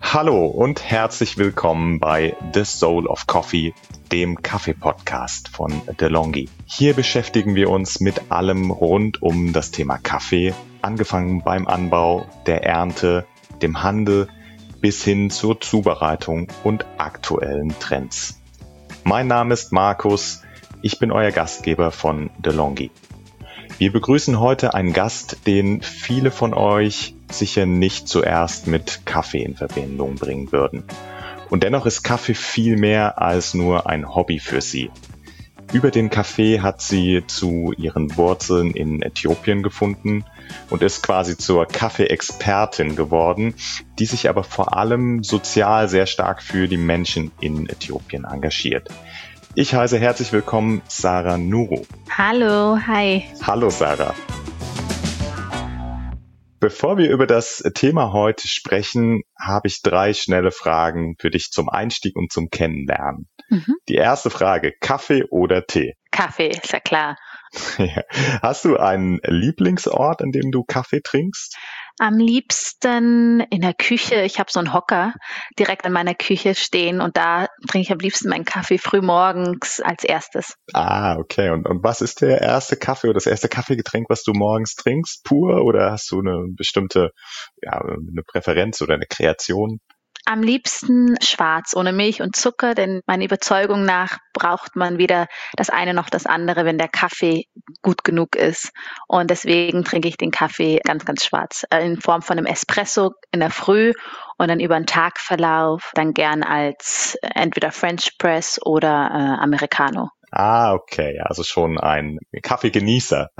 Hallo und herzlich willkommen bei The Soul of Coffee, dem Kaffee-Podcast von DeLonghi. Hier beschäftigen wir uns mit allem rund um das Thema Kaffee, angefangen beim Anbau, der Ernte, dem Handel bis hin zur Zubereitung und aktuellen Trends. Mein Name ist Markus, ich bin euer Gastgeber von DeLonghi. Wir begrüßen heute einen Gast, den viele von euch sicher nicht zuerst mit Kaffee in Verbindung bringen würden. Und dennoch ist Kaffee viel mehr als nur ein Hobby für sie. Über den Kaffee hat sie zu ihren Wurzeln in Äthiopien gefunden und ist quasi zur Kaffee-Expertin geworden, die sich aber vor allem sozial sehr stark für die Menschen in Äthiopien engagiert. Ich heiße herzlich willkommen Sarah Nuru. Hallo, hi. Hallo Sarah. Bevor wir über das Thema heute sprechen, habe ich 3 schnelle Fragen für dich zum Einstieg und zum Kennenlernen. Die erste Frage, Kaffee oder Tee? Kaffee, ist ja klar. Ja. Hast du einen Lieblingsort, an dem du Kaffee trinkst? Am liebsten in der Küche. Ich habe so einen Hocker direkt an meiner Küche stehen und da trinke ich am liebsten meinen Kaffee frühmorgens als erstes. Ah, okay. Und was ist der erste Kaffee oder das erste Kaffeegetränk, was du morgens trinkst? Pur oder hast du eine bestimmte, eine Präferenz oder eine Kreation? Am liebsten schwarz, ohne Milch und Zucker, denn meiner Überzeugung nach braucht man weder das eine noch das andere, wenn der Kaffee gut genug ist. Und deswegen trinke ich den Kaffee ganz, ganz schwarz, in Form von einem Espresso in der Früh und dann über den Tagverlauf dann gern als entweder French Press oder Americano. Ah, okay, also schon ein Kaffeegenießer.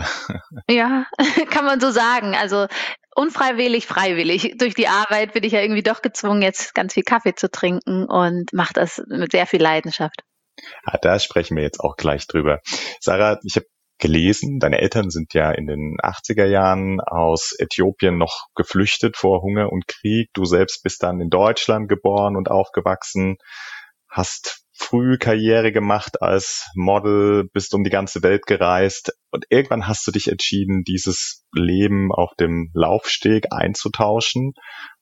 Ja, kann man so sagen. Also unfreiwillig, freiwillig. Durch die Arbeit bin ich ja irgendwie doch gezwungen, jetzt ganz viel Kaffee zu trinken und mache das mit sehr viel Leidenschaft. Ja, da sprechen wir jetzt auch gleich drüber. Sarah, ich habe gelesen, deine Eltern sind ja in den 80er Jahren aus Äthiopien noch geflüchtet vor Hunger und Krieg. Du selbst bist dann in Deutschland geboren und aufgewachsen, hast früh Karriere gemacht als Model, bist um die ganze Welt gereist und irgendwann hast du dich entschieden, dieses Leben auf dem Laufsteg einzutauschen,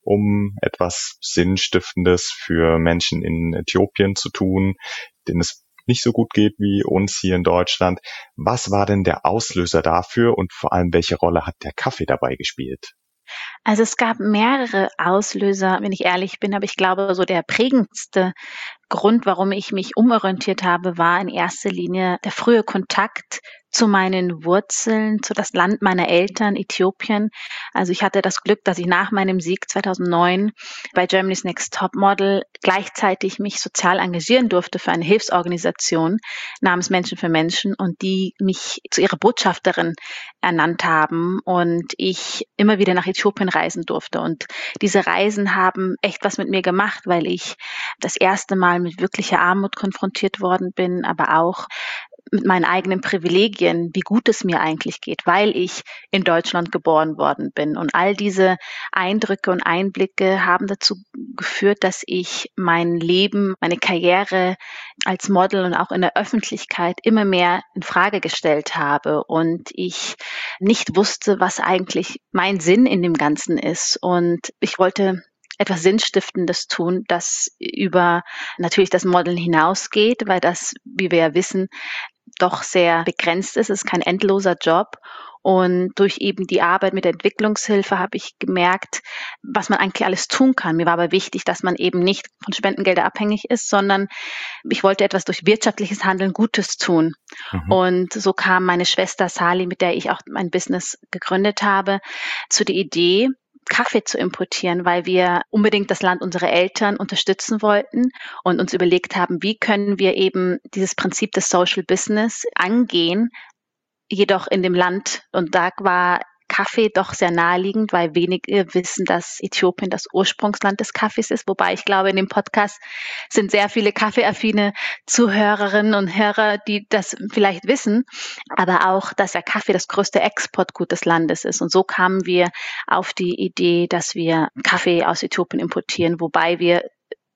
um etwas Sinnstiftendes für Menschen in Äthiopien zu tun, denen es nicht so gut geht wie uns hier in Deutschland. Was war denn der Auslöser dafür und vor allem, welche Rolle hat der Kaffee dabei gespielt? Also es gab mehrere Auslöser, wenn ich ehrlich bin, aber ich glaube, so der prägendste Grund, warum ich mich umorientiert habe, war in erster Linie der frühe Kontakt zu meinen Wurzeln, zu das Land meiner Eltern, Äthiopien. Also ich hatte das Glück, dass ich nach meinem Sieg 2009 bei Germany's Next Topmodel gleichzeitig mich sozial engagieren durfte für eine Hilfsorganisation namens Menschen für Menschen und die mich zu ihrer Botschafterin ernannt haben und ich immer wieder nach Äthiopien reisen durfte. Und diese Reisen haben echt was mit mir gemacht, weil ich das erste Mal mit wirklicher Armut konfrontiert worden bin, aber auch mit meinen eigenen Privilegien, wie gut es mir eigentlich geht, weil ich in Deutschland geboren worden bin. Und all diese Eindrücke und Einblicke haben dazu geführt, dass ich mein Leben, meine Karriere als Model und auch in der Öffentlichkeit immer mehr in Frage gestellt habe und ich nicht wusste, was eigentlich mein Sinn in dem Ganzen ist. Und ich wollte etwas Sinnstiftendes tun, das über natürlich das Modeln hinausgeht, weil das, wie wir ja wissen, doch sehr begrenzt ist. Es ist kein endloser Job. Und durch eben die Arbeit mit der Entwicklungshilfe habe ich gemerkt, was man eigentlich alles tun kann. Mir war aber wichtig, dass man eben nicht von Spendengelder abhängig ist, sondern ich wollte etwas durch wirtschaftliches Handeln Gutes tun. Und so kam meine Schwester Sali, mit der ich auch mein Business gegründet habe, zu der Idee, Kaffee zu importieren, weil wir unbedingt das Land unserer Eltern unterstützen wollten und uns überlegt haben, wie können wir eben dieses Prinzip des Social Business angehen, jedoch in dem Land. Und da war Kaffee doch sehr naheliegend, weil wenige wissen, dass Äthiopien das Ursprungsland des Kaffees ist. Wobei ich glaube, in dem Podcast sind sehr viele kaffeeaffine Zuhörerinnen und Hörer, die das vielleicht wissen, aber auch, dass der Kaffee das größte Exportgut des Landes ist. Und so kamen wir auf die Idee, dass wir Kaffee aus Äthiopien importieren, wobei wir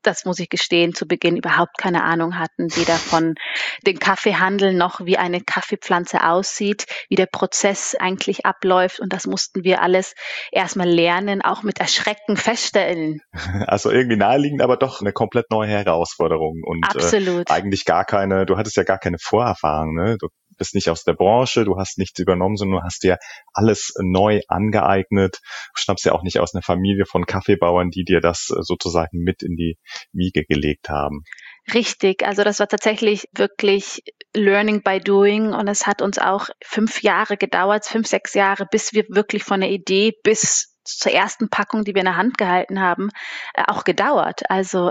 das muss ich gestehen, zu Beginn überhaupt keine Ahnung hatten, weder von dem Kaffeehandel noch wie eine Kaffeepflanze aussieht, wie der Prozess eigentlich abläuft. Und das mussten wir alles erstmal lernen, auch mit Erschrecken feststellen. Also irgendwie naheliegend, aber doch eine komplett neue Herausforderung und Absolut. eigentlich du hattest ja gar keine Vorerfahrung, ne? Du bist nicht aus der Branche, du hast nichts übernommen, sondern du hast dir alles neu angeeignet. Du stammst ja auch nicht aus einer Familie von Kaffeebauern, die dir das sozusagen mit in die Wiege gelegt haben. Richtig, also das war tatsächlich wirklich Learning by Doing und es hat uns auch 5 Jahre gedauert, 5, 6 Jahre, bis wir wirklich von der Idee bis zur ersten Packung, die wir in der Hand gehalten haben, auch gedauert. Also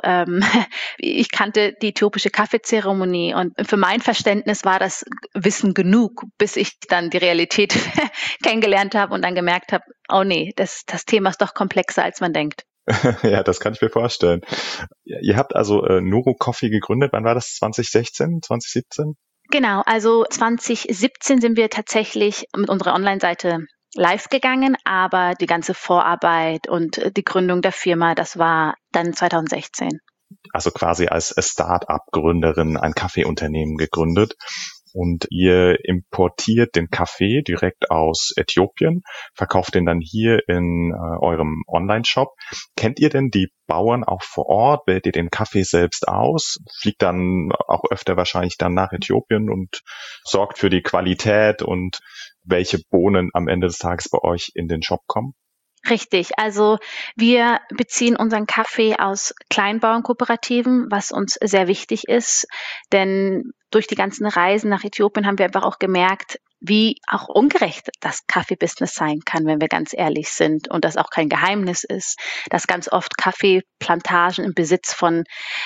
ich kannte die äthiopische Kaffeezeremonie und für mein Verständnis war das Wissen genug, bis ich dann die Realität kennengelernt habe und dann gemerkt habe, oh nee, das Thema ist doch komplexer, als man denkt. Ja, das kann ich mir vorstellen. Ihr habt also Nuro Coffee gegründet. Wann war das? 2016, 2017? Genau, also 2017 sind wir tatsächlich mit unserer Online-Seite live gegangen, aber die ganze Vorarbeit und die Gründung der Firma, das war dann 2016. Also quasi als Start-up-Gründerin ein Kaffeeunternehmen gegründet. Und ihr importiert den Kaffee direkt aus Äthiopien, verkauft den dann hier in eurem Online-Shop. Kennt ihr denn die Bauern auch vor Ort? Wählt ihr den Kaffee selbst aus? Fliegt dann auch öfter wahrscheinlich dann nach Äthiopien und sorgt für die Qualität und welche Bohnen am Ende des Tages bei euch in den Shop kommen? Richtig, also wir beziehen unseren Kaffee aus Kleinbauernkooperativen, was uns sehr wichtig ist, denn durch die ganzen Reisen nach Äthiopien haben wir einfach auch gemerkt, wie auch ungerecht das Kaffeebusiness sein kann, wenn wir ganz ehrlich sind und das auch kein Geheimnis ist, dass ganz oft Kaffeeplantagen im Besitz von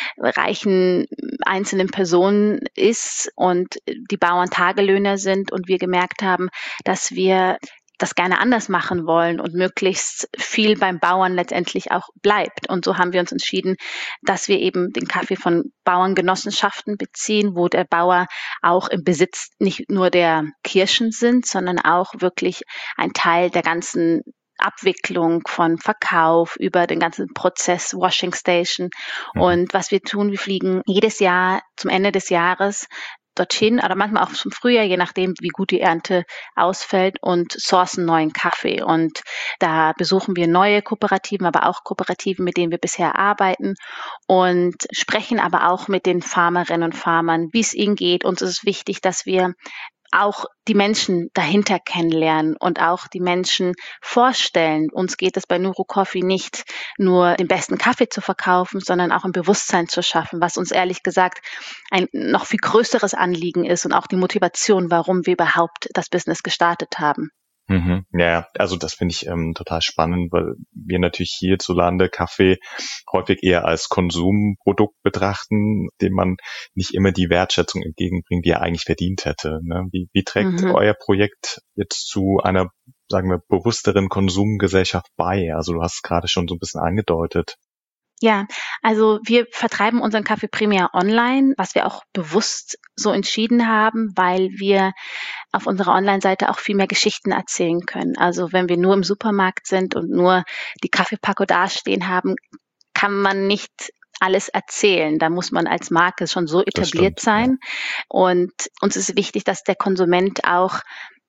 reichen einzelnen Personen ist und die Bauern Tagelöhner sind und wir gemerkt haben, dass wir das gerne anders machen wollen und möglichst viel beim Bauern letztendlich auch bleibt. Und so haben wir uns entschieden, dass wir eben den Kaffee von Bauerngenossenschaften beziehen, wo der Bauer auch im Besitz nicht nur der Kirschen sind, sondern auch wirklich ein Teil der ganzen Abwicklung von Verkauf über den ganzen Prozess Washing Station. Und was wir tun, wir fliegen jedes Jahr zum Ende des Jahres dorthin oder manchmal auch zum Frühjahr, je nachdem, wie gut die Ernte ausfällt und sourcen neuen Kaffee. Und da besuchen wir neue Kooperativen, aber auch Kooperativen, mit denen wir bisher arbeiten und sprechen aber auch mit den Farmerinnen und Farmern, wie es ihnen geht. Uns ist es wichtig, dass wir auch die Menschen dahinter kennenlernen und auch die Menschen vorstellen. Uns geht es bei Nuro Coffee nicht nur den besten Kaffee zu verkaufen, sondern auch ein Bewusstsein zu schaffen, was uns ehrlich gesagt ein noch viel größeres Anliegen ist und auch die Motivation, warum wir überhaupt das Business gestartet haben. Ja, also das finde ich total spannend, weil wir natürlich hierzulande Kaffee häufig eher als Konsumprodukt betrachten, dem man nicht immer die Wertschätzung entgegenbringt, die er eigentlich verdient hätte. Ne? Wie trägt euer Projekt jetzt zu einer, sagen wir, bewussteren Konsumgesellschaft bei? Also du hast es gerade schon so ein bisschen angedeutet. Ja, also wir vertreiben unseren Kaffee primär online, was wir auch bewusst so entschieden haben, weil wir auf unserer Online-Seite auch viel mehr Geschichten erzählen können. Also wenn wir nur im Supermarkt sind und nur die Kaffeepackung dastehen haben, kann man nicht alles erzählen. Da muss man als Marke schon so etabliert sein. Ja. Und uns ist wichtig, dass der Konsument auch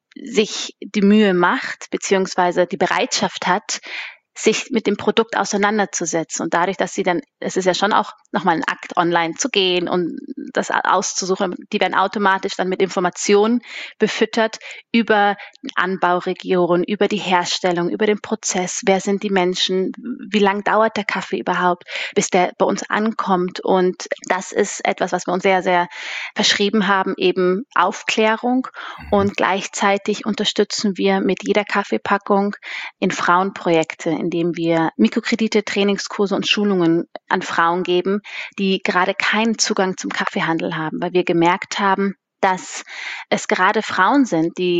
sich die Mühe macht, beziehungsweise die Bereitschaft hat, sich mit dem Produkt auseinanderzusetzen. Und dadurch, dass sie dann, es ist ja schon auch nochmal ein Akt, online zu gehen und das auszusuchen, die werden automatisch dann mit Informationen befüttert über Anbauregion, über die Herstellung, über den Prozess, wer sind die Menschen, wie lang dauert der Kaffee überhaupt, bis der bei uns ankommt. Und das ist etwas, was wir uns sehr, sehr verschrieben haben, eben Aufklärung. Und gleichzeitig unterstützen wir mit jeder Kaffeepackung in Frauenprojekte, indem wir Mikrokredite, Trainingskurse und Schulungen an Frauen geben, die gerade keinen Zugang zum Kaffeehandel haben, weil wir gemerkt haben, dass es gerade Frauen sind, die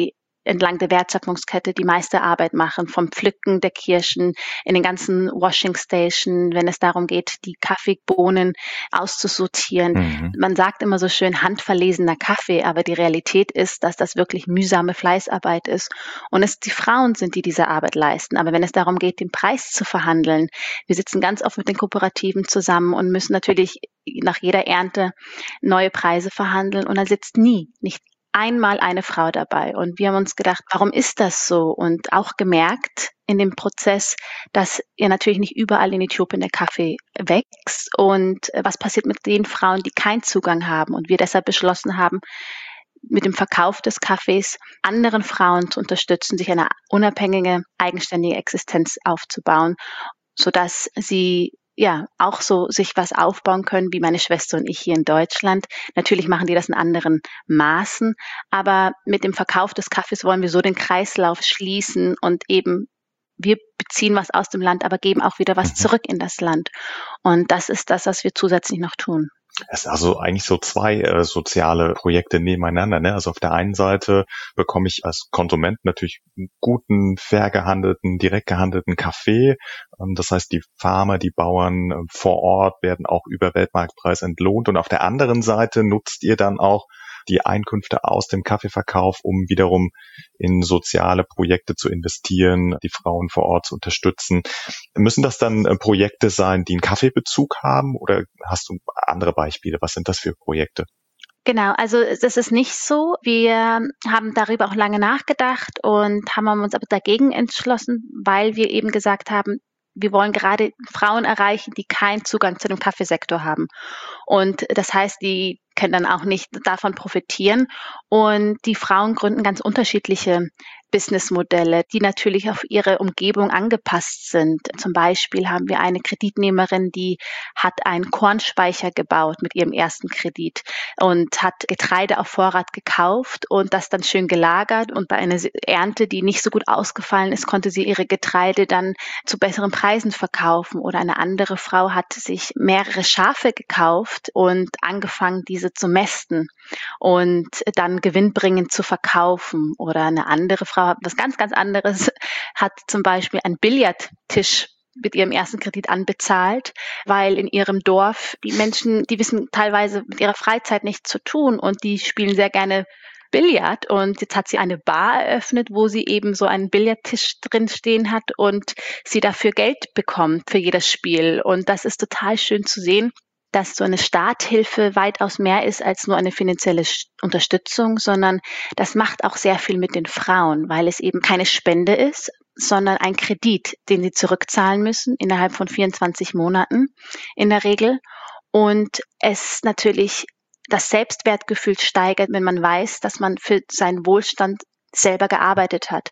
entlang der Wertschöpfungskette die meiste Arbeit machen, vom Pflücken der Kirschen in den ganzen Washing Station, wenn es darum geht, die Kaffeebohnen auszusortieren. Man sagt immer so schön handverlesener Kaffee, aber die Realität ist, dass das wirklich mühsame Fleißarbeit ist und es die Frauen sind, die diese Arbeit leisten. Aber wenn es darum geht, den Preis zu verhandeln, wir sitzen ganz oft mit den Kooperativen zusammen und müssen natürlich nach jeder Ernte neue Preise verhandeln und da sitzt nicht einmal eine Frau dabei. Und wir haben uns gedacht, warum ist das so? Und auch gemerkt in dem Prozess, dass ja natürlich nicht überall in Äthiopien der Kaffee wächst. Und was passiert mit den Frauen, die keinen Zugang haben? Und wir deshalb beschlossen haben, mit dem Verkauf des Kaffees anderen Frauen zu unterstützen, sich eine unabhängige, eigenständige Existenz aufzubauen, sodass sie ja auch so sich was aufbauen können, wie meine Schwester und ich hier in Deutschland. Natürlich machen die das in anderen Maßen, aber mit dem Verkauf des Kaffees wollen wir so den Kreislauf schließen und eben wir beziehen was aus dem Land, aber geben auch wieder was zurück in das Land. Und das ist das, was wir zusätzlich noch tun. Es ist also eigentlich so zwei soziale Projekte nebeneinander, ne? Also auf der einen Seite bekomme ich als Konsument natürlich guten, fair gehandelten, direkt gehandelten Kaffee. Das heißt, die Farmer, die Bauern vor Ort werden auch über Weltmarktpreis entlohnt. Und auf der anderen Seite nutzt ihr dann auch die Einkünfte aus dem Kaffeeverkauf, um wiederum in soziale Projekte zu investieren, die Frauen vor Ort zu unterstützen. Müssen das dann Projekte sein, die einen Kaffeebezug haben oder hast du andere Beispiele? Was sind das für Projekte? Genau, also das ist nicht so. Wir haben darüber auch lange nachgedacht und haben uns aber dagegen entschlossen, weil wir eben gesagt haben, wir wollen gerade Frauen erreichen, die keinen Zugang zu dem Kaffeesektor haben. Und das heißt, die können dann auch nicht davon profitieren. Und die Frauen gründen ganz unterschiedliche Businessmodelle, die natürlich auf ihre Umgebung angepasst sind. Zum Beispiel haben wir eine Kreditnehmerin, die hat einen Kornspeicher gebaut mit ihrem ersten Kredit und hat Getreide auf Vorrat gekauft und das dann schön gelagert. Und bei einer Ernte, die nicht so gut ausgefallen ist, konnte sie ihre Getreide dann zu besseren Preisen verkaufen. Oder eine andere Frau hat sich mehrere Schafe gekauft und angefangen, diese zu mästen und dann gewinnbringend zu verkaufen. Oder eine andere Frau hat was ganz, ganz anderes, hat zum Beispiel einen Billardtisch mit ihrem ersten Kredit anbezahlt, weil in ihrem Dorf die Menschen, die wissen teilweise mit ihrer Freizeit nichts zu tun und die spielen sehr gerne Billard und jetzt hat sie eine Bar eröffnet, wo sie eben so einen Billardtisch drin stehen hat und sie dafür Geld bekommt für jedes Spiel und das ist total schön zu sehen, dass so eine Starthilfe weitaus mehr ist als nur eine finanzielle Unterstützung, sondern das macht auch sehr viel mit den Frauen, weil es eben keine Spende ist, sondern ein Kredit, den sie zurückzahlen müssen innerhalb von 24 Monaten in der Regel. Und es natürlich das Selbstwertgefühl steigert, wenn man weiß, dass man für seinen Wohlstand selber gearbeitet hat.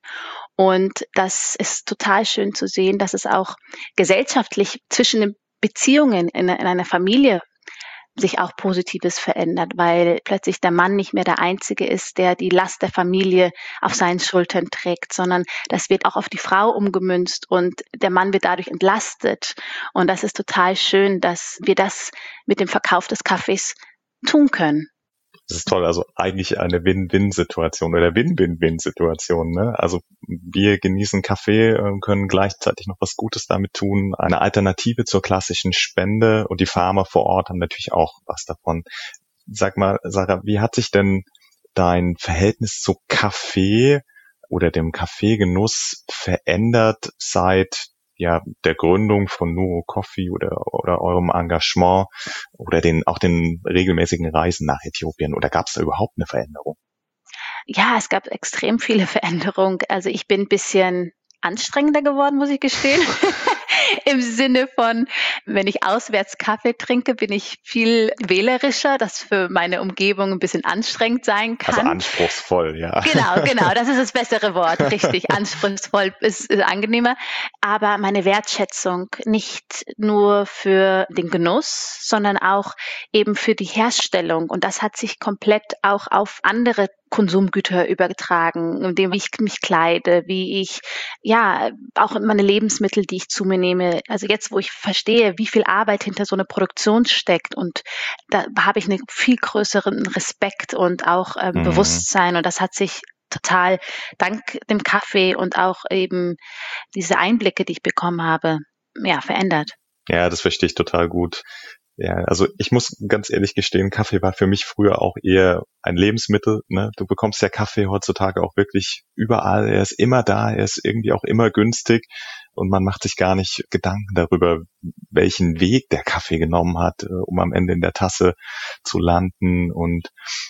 Und das ist total schön zu sehen, dass es auch gesellschaftlich zwischen den Beziehungen in einer Familie sich auch Positives verändert, weil plötzlich der Mann nicht mehr der Einzige ist, der die Last der Familie auf seinen Schultern trägt, sondern das wird auch auf die Frau umgemünzt und der Mann wird dadurch entlastet. Und das ist total schön, dass wir das mit dem Verkauf des Kaffees tun können. Das ist toll, also eigentlich eine Win-Win-Situation oder Win-Win-Win-Situation, ne? Also wir genießen Kaffee, können gleichzeitig noch was Gutes damit tun, eine Alternative zur klassischen Spende und die Farmer vor Ort haben natürlich auch was davon. Sag mal, Sarah, wie hat sich denn dein Verhältnis zu Kaffee oder dem Kaffeegenuss verändert seit der Gründung von Nuro Coffee oder eurem Engagement oder den regelmäßigen Reisen nach Äthiopien? Oder gab es da überhaupt eine Veränderung? Ja, es gab extrem viele Veränderungen. Also ich bin ein bisschen anstrengender geworden, muss ich gestehen. Im Sinne von, wenn ich auswärts Kaffee trinke, bin ich viel wählerischer, das für meine Umgebung ein bisschen anstrengend sein kann. Also anspruchsvoll, ja. Genau, das ist das bessere Wort, richtig. Anspruchsvoll ist angenehmer. Aber meine Wertschätzung nicht nur für den Genuss, sondern auch eben für die Herstellung. Und das hat sich komplett auch auf andere Konsumgüter übertragen, indem ich mich kleide, wie ich, auch meine Lebensmittel, die ich zu mir nehme. Also jetzt, wo ich verstehe, wie viel Arbeit hinter so einer Produktion steckt und da habe ich einen viel größeren Respekt und auch Bewusstsein und das hat sich total dank dem Kaffee und auch eben diese Einblicke, die ich bekommen habe, ja, verändert. Ja, das verstehe ich total gut. Ja, also ich muss ganz ehrlich gestehen, Kaffee war für mich früher auch eher ein Lebensmittel, ne? Du bekommst ja Kaffee heutzutage auch wirklich überall. Er ist immer da, er ist irgendwie auch immer günstig und man macht sich gar nicht Gedanken darüber, welchen Weg der Kaffee genommen hat, um am Ende in der Tasse zu landen. Und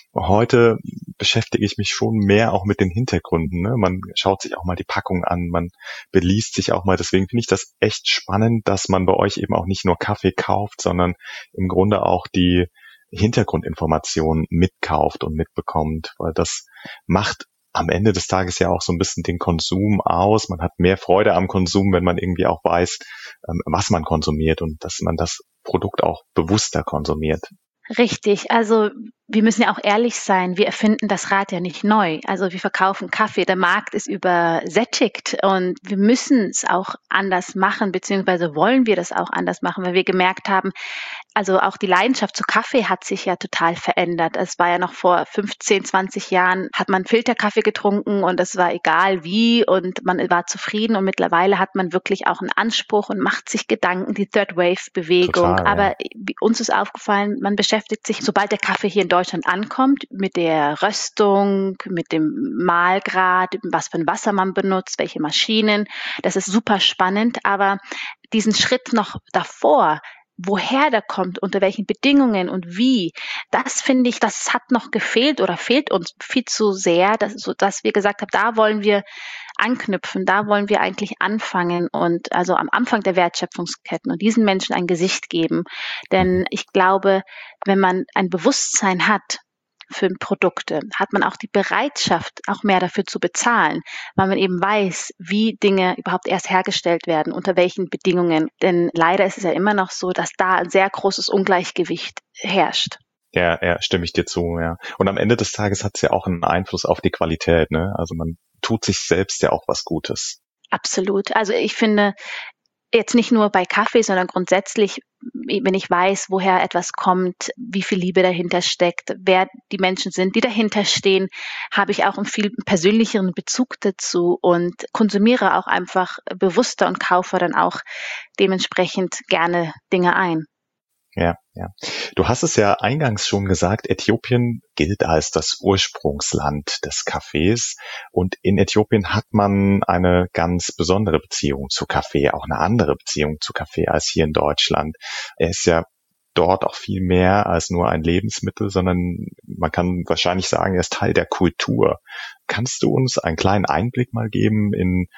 heute beschäftige ich mich schon mehr auch mit den Hintergründen, ne? Man schaut sich auch mal die Packung an, man beliest sich auch mal. Deswegen finde ich das echt spannend, dass man bei euch eben auch nicht nur Kaffee kauft, sondern im Grunde auch die Hintergrundinformationen mitkauft und mitbekommt, weil das macht am Ende des Tages ja auch so ein bisschen den Konsum aus. Man hat mehr Freude am Konsum, wenn man irgendwie auch weiß, was man konsumiert und dass man das Produkt auch bewusster konsumiert. Richtig, also wir müssen ja auch ehrlich sein, wir erfinden das Rad ja nicht neu. Also wir verkaufen Kaffee, der Markt ist übersättigt und wir müssen es auch anders machen, beziehungsweise wollen wir das auch anders machen, weil wir gemerkt haben, also auch die Leidenschaft zu Kaffee hat sich ja total verändert. Es war ja noch vor 15, 20 Jahren, hat man Filterkaffee getrunken und es war egal wie und man war zufrieden und mittlerweile hat man wirklich auch einen Anspruch und macht sich Gedanken, die Third Wave Bewegung. Total, Aber ja. uns ist aufgefallen, man beschäftigt sich, sobald der Kaffee hier in Deutschland ankommt, mit der Röstung, mit dem Mahlgrad, was für ein Wasser man benutzt, welche Maschinen. Das ist super spannend, aber diesen Schritt noch davor, woher der kommt, unter welchen Bedingungen und wie, das finde ich, das hat noch gefehlt oder fehlt uns viel zu sehr, sodass wir gesagt haben, da wollen wir anknüpfen, da wollen wir eigentlich anfangen und also am Anfang der Wertschöpfungsketten und diesen Menschen ein Gesicht geben. Denn ich glaube, wenn man ein Bewusstsein hat für Produkte, hat man auch die Bereitschaft, auch mehr dafür zu bezahlen, weil man eben weiß, wie Dinge überhaupt erst hergestellt werden, unter welchen Bedingungen. Denn leider ist es ja immer noch so, dass da ein sehr großes Ungleichgewicht herrscht. Ja, stimme ich dir zu, ja. Und am Ende des Tages hat es ja auch einen Einfluss auf die Qualität, ne? Also man tut sich selbst ja auch was Gutes. Absolut. Also ich finde, jetzt nicht nur bei Kaffee, sondern grundsätzlich, wenn ich weiß, woher etwas kommt, wie viel Liebe dahinter steckt, wer die Menschen sind, die dahinter stehen, habe ich auch einen viel persönlicheren Bezug dazu und konsumiere auch einfach bewusster und kaufe dann auch dementsprechend gerne Dinge ein. Ja. Du hast es ja eingangs schon gesagt, Äthiopien gilt als das Ursprungsland des Kaffees und in Äthiopien hat man eine ganz besondere Beziehung zu Kaffee, auch eine andere Beziehung zu Kaffee als hier in Deutschland. Er ist ja dort auch viel mehr als nur ein Lebensmittel, sondern man kann wahrscheinlich sagen, er ist Teil der Kultur. Kannst du uns einen kleinen Einblick mal geben in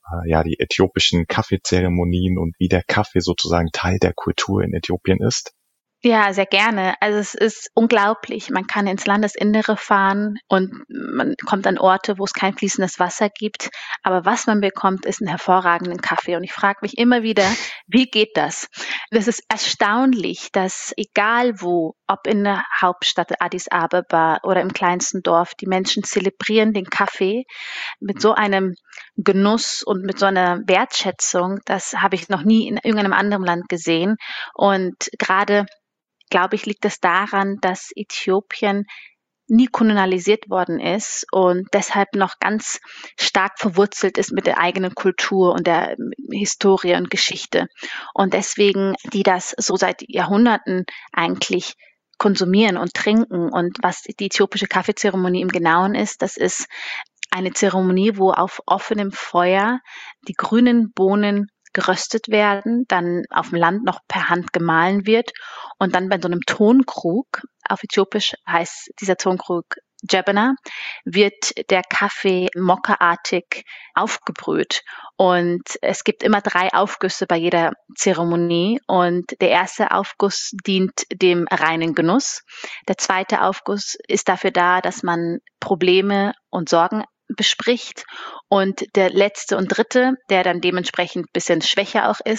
die äthiopischen Kaffeezeremonien und wie der Kaffee sozusagen Teil der Kultur in Äthiopien ist? Ja, sehr gerne. Also es ist unglaublich. Man kann ins Landesinnere fahren und man kommt an Orte, wo es kein fließendes Wasser gibt. Aber was man bekommt, ist einen hervorragenden Kaffee. Und ich frage mich immer wieder, wie geht das? Das ist erstaunlich, dass egal wo, ob in der Hauptstadt Addis Abeba oder im kleinsten Dorf, die Menschen zelebrieren den Kaffee mit so einem Genuss und mit so einer Wertschätzung. Das habe ich noch nie in irgendeinem anderen Land gesehen. Und gerade glaube ich, liegt es daran, dass Äthiopien nie kolonialisiert worden ist und deshalb noch ganz stark verwurzelt ist mit der eigenen Kultur und der Historie und Geschichte. Und deswegen, die das so seit Jahrhunderten eigentlich konsumieren und trinken. Und was die äthiopische Kaffeezeremonie im Genauen ist, das ist eine Zeremonie, wo auf offenem Feuer die grünen Bohnen geröstet werden, dann auf dem Land noch per Hand gemahlen wird und dann bei so einem Tonkrug, auf Äthiopisch heißt dieser Tonkrug Jebena, wird der Kaffee mokkaartig aufgebrüht. Und es gibt immer 3 Aufgüsse bei jeder Zeremonie. Und der erste Aufguss dient dem reinen Genuss. Der zweite Aufguss ist dafür da, dass man Probleme und Sorgen bespricht. Und der letzte und dritte, der dann dementsprechend ein bisschen schwächer auch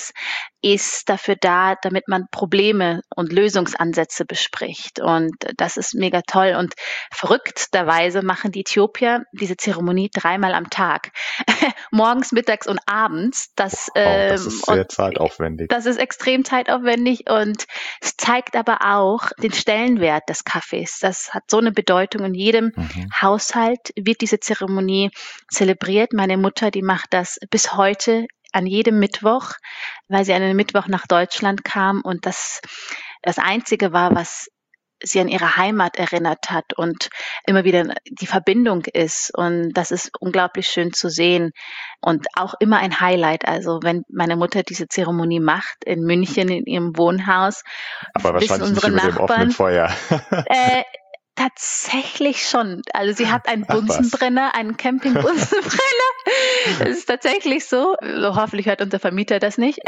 ist dafür da, damit man Probleme und Lösungsansätze bespricht. Und das ist mega toll. Und verrückterweise machen die Äthiopier diese Zeremonie 3-mal am Tag. morgens, mittags und abends. Das ist sehr zeitaufwendig. Das ist extrem zeitaufwendig und es zeigt aber auch den Stellenwert des Kaffees. Das hat so eine Bedeutung. In jedem Haushalt wird diese Zeremonie zelebriert. Meine Mutter, die macht das bis heute an jedem Mittwoch, weil sie an einem Mittwoch nach Deutschland kam und das Einzige war, was sie an ihre Heimat erinnert hat und immer wieder die Verbindung ist. Und das ist unglaublich schön zu sehen und auch immer ein Highlight. Also wenn meine Mutter diese Zeremonie macht in München in ihrem Wohnhaus, aber wahrscheinlich nicht über dem offenen Feuer. Tatsächlich schon. Also sie hat einen Bunsenbrenner, einen Camping-Bunsenbrenner. Das ist tatsächlich so. Hoffentlich hört unser Vermieter das nicht.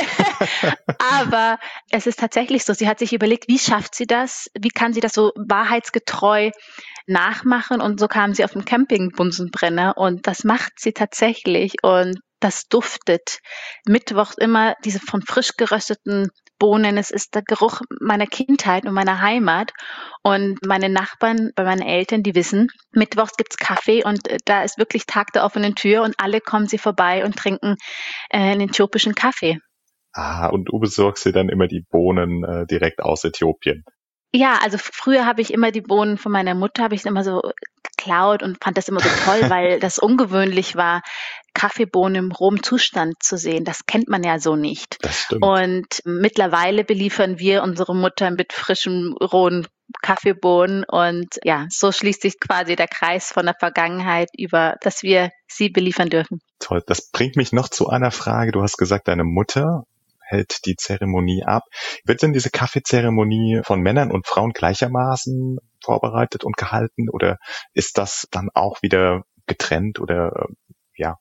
Aber es ist tatsächlich so. Sie hat sich überlegt, wie schafft sie das? Wie kann sie das so wahrheitsgetreu nachmachen? Und so kam sie auf den Camping-Bunsenbrenner. Und das macht sie tatsächlich. Und das duftet mittwochs immer diese von frisch gerösteten Bohnen. Es ist der Geruch meiner Kindheit und meiner Heimat. Und meine Nachbarn bei meinen Eltern, die wissen, mittwochs gibt's Kaffee und da ist wirklich Tag der offenen Tür und alle kommen sie vorbei und trinken einen äthiopischen Kaffee. Und du besorgst dir dann immer die Bohnen direkt aus Äthiopien? Ja, also früher habe ich immer die Bohnen von meiner Mutter, habe ich immer so geklaut und fand das immer so toll, weil das ungewöhnlich war, Kaffeebohnen im rohen Zustand zu sehen. Das kennt man ja so nicht. Das stimmt. Und mittlerweile beliefern wir unsere Mutter mit frischem, rohen Kaffeebohnen und ja, so schließt sich quasi der Kreis von der Vergangenheit über, dass wir sie beliefern dürfen. Toll. Das bringt mich noch zu einer Frage. Du hast gesagt, deine Mutter hält die Zeremonie ab. Wird denn diese Kaffeezeremonie von Männern und Frauen gleichermaßen vorbereitet und gehalten oder ist das dann auch wieder getrennt oder ja?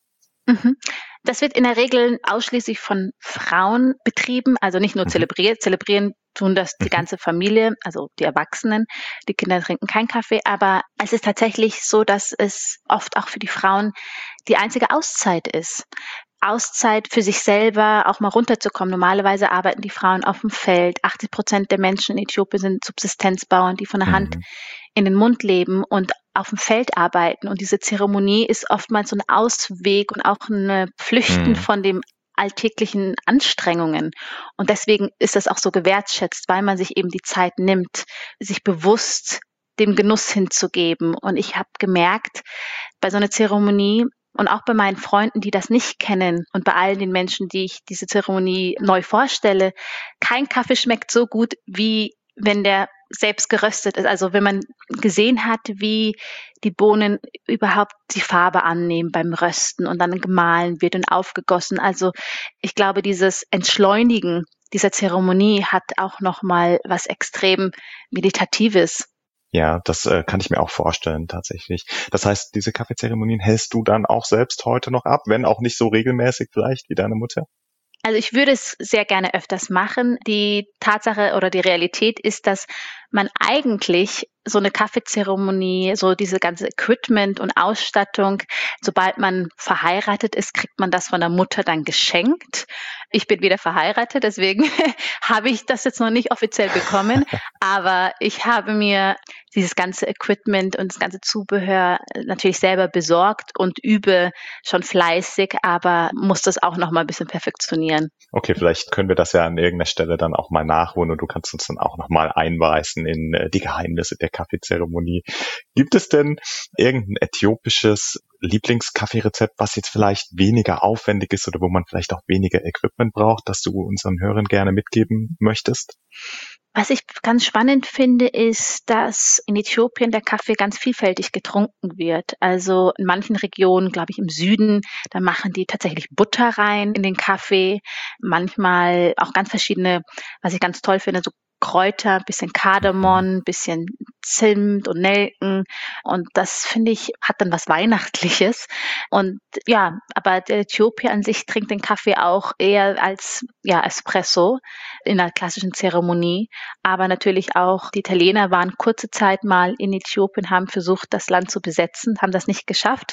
Das wird in der Regel ausschließlich von Frauen betrieben, also nicht nur zelebriert. Zelebrieren tun das die ganze Familie, also die Erwachsenen. Die Kinder trinken keinen Kaffee, aber es ist tatsächlich so, dass es oft auch für die Frauen die einzige Auszeit ist. Auszeit für sich selber, auch mal runterzukommen. Normalerweise arbeiten die Frauen auf dem Feld. 80% der Menschen in Äthiopien sind Subsistenzbauern, die von der Hand in den Mund leben und auf dem Feld arbeiten. Und diese Zeremonie ist oftmals so ein Ausweg und auch ein Flüchten von dem alltäglichen Anstrengungen. Und deswegen ist das auch so gewertschätzt, weil man sich eben die Zeit nimmt, sich bewusst dem Genuss hinzugeben. Und ich habe gemerkt, bei so einer Zeremonie und auch bei meinen Freunden, die das nicht kennen und bei all den Menschen, die ich diese Zeremonie neu vorstelle, kein Kaffee schmeckt so gut, wie wenn der selbst geröstet ist. Also wenn man gesehen hat, wie die Bohnen überhaupt die Farbe annehmen beim Rösten und dann gemahlen wird und aufgegossen. Also ich glaube, dieses Entschleunigen dieser Zeremonie hat auch nochmal was extrem Meditatives. Ja, das kann ich mir auch vorstellen, tatsächlich. Das heißt, diese Kaffeezeremonien hältst du dann auch selbst heute noch ab, wenn auch nicht so regelmäßig vielleicht wie deine Mutter? Also ich würde es sehr gerne öfters machen. Die Tatsache oder die Realität ist, dass man eigentlich so eine Kaffeezeremonie, so diese ganze Equipment und Ausstattung, sobald man verheiratet ist, kriegt man das von der Mutter dann geschenkt. Ich bin wieder verheiratet, deswegen habe ich das jetzt noch nicht offiziell bekommen, aber ich habe mir dieses ganze Equipment und das ganze Zubehör natürlich selber besorgt und übe schon fleißig, aber muss das auch noch mal ein bisschen perfektionieren. Okay, vielleicht können wir das ja an irgendeiner Stelle dann auch mal nachholen und du kannst uns dann auch noch mal einweisen in die Geheimnisse der Kaffeezeremonie. Gibt es denn irgendein äthiopisches Lieblingskaffeerezept, was jetzt vielleicht weniger aufwendig ist oder wo man vielleicht auch weniger Equipment braucht, das du unseren Hörern gerne mitgeben möchtest? Was ich ganz spannend finde, ist, dass in Äthiopien der Kaffee ganz vielfältig getrunken wird. Also in manchen Regionen, glaube ich im Süden, da machen die tatsächlich Butter rein in den Kaffee. Manchmal auch ganz verschiedene, was ich ganz toll finde, so Kräuter, bisschen Kardamom, bisschen Zimt und Nelken. Und das, finde ich, hat dann was Weihnachtliches. Und ja, aber der Äthiopier an sich trinkt den Kaffee auch eher als Espresso in einer klassischen Zeremonie. Aber natürlich auch die Italiener waren kurze Zeit mal in Äthiopien, haben versucht, das Land zu besetzen, haben das nicht geschafft.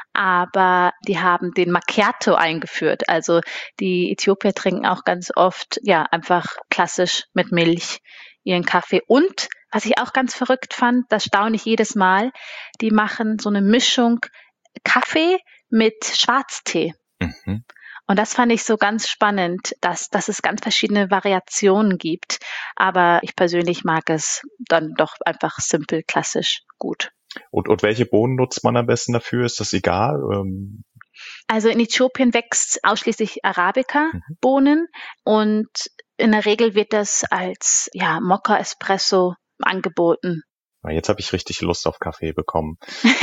Aber die haben den Macchiato eingeführt. Also die Äthiopier trinken auch ganz oft einfach klassisch mit Milch ihren Kaffee. Und was ich auch ganz verrückt fand, das staune ich jedes Mal, die machen so eine Mischung Kaffee mit Schwarztee. Mhm. Und das fand ich so ganz spannend, dass es ganz verschiedene Variationen gibt. Aber ich persönlich mag es dann doch einfach simpel, klassisch gut. Und welche Bohnen nutzt man am besten dafür? Ist das egal? Also in Äthiopien wächst ausschließlich Mhm. Arabica-Bohnen und in der Regel wird das als Mokka-Espresso angeboten. Jetzt habe ich richtig Lust auf Kaffee bekommen.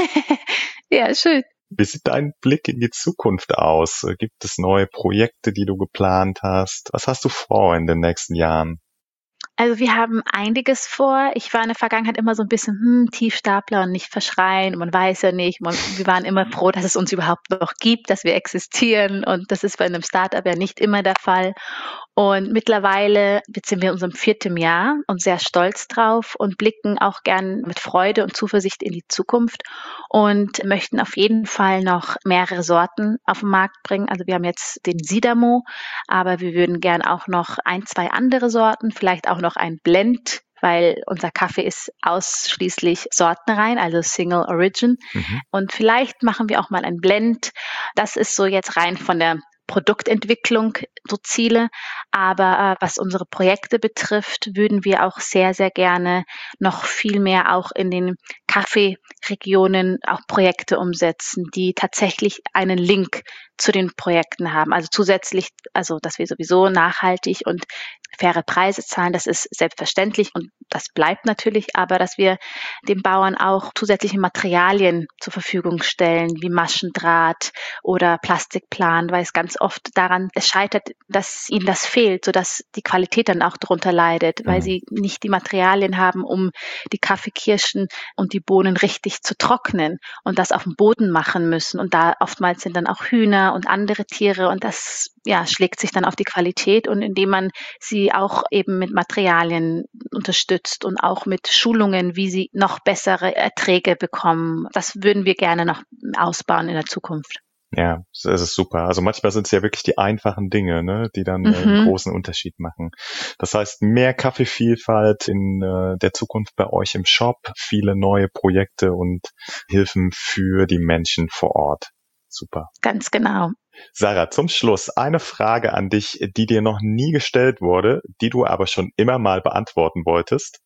Ja, schön. Wie sieht dein Blick in die Zukunft aus? Gibt es neue Projekte, die du geplant hast? Was hast du vor in den nächsten Jahren? Also wir haben einiges vor. Ich war in der Vergangenheit immer so ein bisschen Tiefstapler und nicht verschreien. Man weiß ja nicht. Wir waren immer froh, dass es uns überhaupt noch gibt, dass wir existieren. Und das ist bei einem Startup ja nicht immer der Fall. Und mittlerweile sind wir in unserem 4. Jahr und sehr stolz drauf und blicken auch gern mit Freude und Zuversicht in die Zukunft und möchten auf jeden Fall noch mehrere Sorten auf den Markt bringen. Also wir haben jetzt den Sidamo, aber wir würden gern auch noch 1, 2 andere Sorten, vielleicht auch noch ein Blend, weil unser Kaffee ist ausschließlich sortenrein, also Single Origin. Mhm. Und vielleicht machen wir auch mal ein Blend. Das ist so jetzt rein von der Produktentwicklung so Ziele. Aber was unsere Projekte betrifft, würden wir auch sehr, sehr gerne noch viel mehr auch in den Kaffeeregionen auch Projekte umsetzen, die tatsächlich einen Link zu den Projekten haben. Also zusätzlich, also dass wir sowieso nachhaltig und faire Preise zahlen, das ist selbstverständlich und das bleibt natürlich, aber dass wir den Bauern auch zusätzliche Materialien zur Verfügung stellen, wie Maschendraht oder Plastikplan, weil es ganz oft daran es scheitert, dass ihnen das fehlt, sodass die Qualität dann auch darunter leidet, weil sie nicht die Materialien haben, um die Kaffeekirschen und die Bohnen richtig zu trocknen und das auf dem Boden machen müssen. Und da oftmals sind dann auch Hühner und andere Tiere und das schlägt sich dann auf die Qualität. Und indem man sie auch eben mit Materialien unterstützt und auch mit Schulungen, wie sie noch bessere Erträge bekommen, das würden wir gerne noch ausbauen in der Zukunft. Ja, das ist super. Also manchmal sind es ja wirklich die einfachen Dinge, ne, die dann einen großen Unterschied machen. Das heißt, mehr Kaffeevielfalt in der Zukunft bei euch im Shop, viele neue Projekte und Hilfen für die Menschen vor Ort. Super. Ganz genau. Sarah, zum Schluss eine Frage an dich, die dir noch nie gestellt wurde, die du aber schon immer mal beantworten wolltest.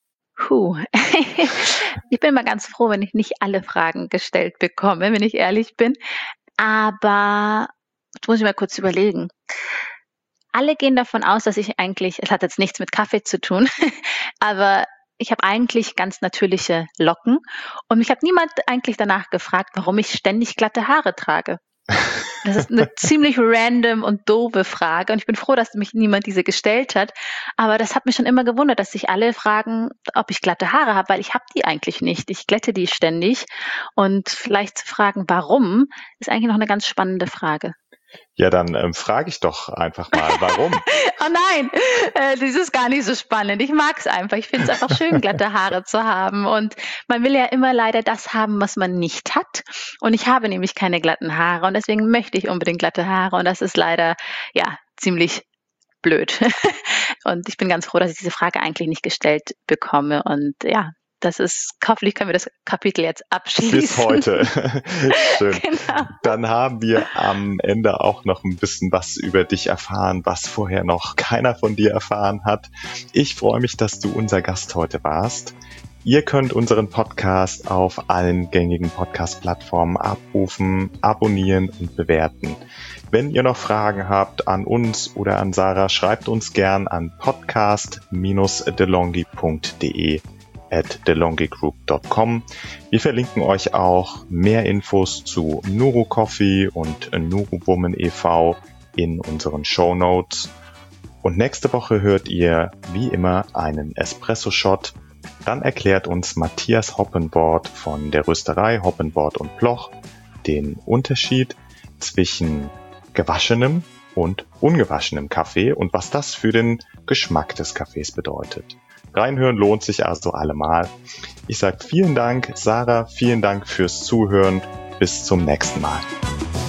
Ich bin mal ganz froh, wenn ich nicht alle Fragen gestellt bekomme, wenn ich ehrlich bin. Aber jetzt muss ich mal kurz überlegen. Alle gehen davon aus, dass ich eigentlich, es hat jetzt nichts mit Kaffee zu tun, aber ich habe eigentlich ganz natürliche Locken und mich hat niemand eigentlich danach gefragt, warum ich ständig glatte Haare trage. Das ist eine ziemlich random und doofe Frage und ich bin froh, dass mich niemand diese gestellt hat. Aber das hat mich schon immer gewundert, dass sich alle fragen, ob ich glatte Haare habe, weil ich habe die eigentlich nicht. Ich glätte die ständig und vielleicht zu fragen, warum, ist eigentlich noch eine ganz spannende Frage. Ja, dann frage ich doch einfach mal, warum? Oh nein, das ist gar nicht so spannend. Ich mag es einfach. Ich finde es einfach schön, glatte Haare zu haben. Und man will ja immer leider das haben, was man nicht hat. Und ich habe nämlich keine glatten Haare. Und deswegen möchte ich unbedingt glatte Haare. Und das ist leider, ziemlich blöd. Und ich bin ganz froh, dass ich diese Frage eigentlich nicht gestellt bekomme. Und hoffentlich können wir das Kapitel jetzt abschließen. Bis heute. Schön. Genau. Dann haben wir am Ende auch noch ein bisschen was über dich erfahren, was vorher noch keiner von dir erfahren hat. Ich freue mich, dass du unser Gast heute warst. Ihr könnt unseren Podcast auf allen gängigen Podcast-Plattformen abrufen, abonnieren und bewerten. Wenn ihr noch Fragen habt an uns oder an Sarah, schreibt uns gern an podcast-delonghi.de @delongigroup.com. Wir verlinken euch auch mehr Infos zu Nuru Coffee und Nuru Woman e.V. in unseren Shownotes. Und nächste Woche hört ihr wie immer einen Espresso-Shot. Dann erklärt uns Matthias Hoppenbord von der Rösterei Hoppenbord und Bloch den Unterschied zwischen gewaschenem und ungewaschenem Kaffee und was das für den Geschmack des Kaffees bedeutet. Reinhören lohnt sich also allemal. Ich sage vielen Dank, Sarah, vielen Dank fürs Zuhören. Bis zum nächsten Mal.